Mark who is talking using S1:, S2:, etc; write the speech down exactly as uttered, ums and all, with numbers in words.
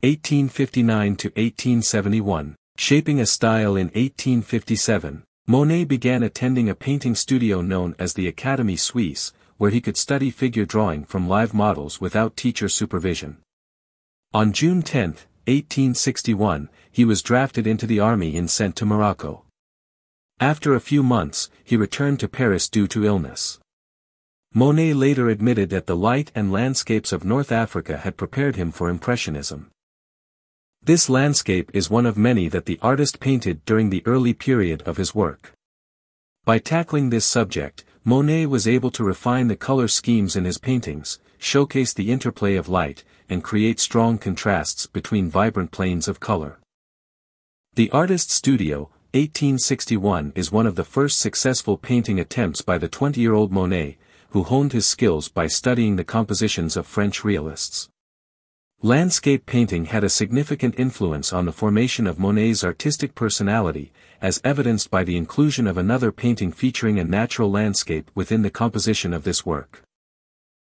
S1: eighteen fifty-nine to eighteen seventy-one, shaping a style in eighteen fifty-seven. Monet began attending a painting studio known as the Académie Suisse, where he could study figure drawing from live models without teacher supervision. On June tenth, eighteen sixty-one, he was drafted into the army and sent to Morocco. After a few months, he returned to Paris due to illness. Monet later admitted that the light and landscapes of North Africa had prepared him for Impressionism. This landscape is one of many that the artist painted during the early period of his work. By tackling this subject, Monet was able to refine the color schemes in his paintings, showcase the interplay of light, and create strong contrasts between vibrant planes of color. The Artist's Studio, eighteen sixty-one, is one of the first successful painting attempts by the twenty-year-old Monet, who honed his skills by studying the compositions of French realists. Landscape painting had a significant influence on the formation of Monet's artistic personality, as evidenced by the inclusion of another painting featuring a natural landscape within the composition of this work.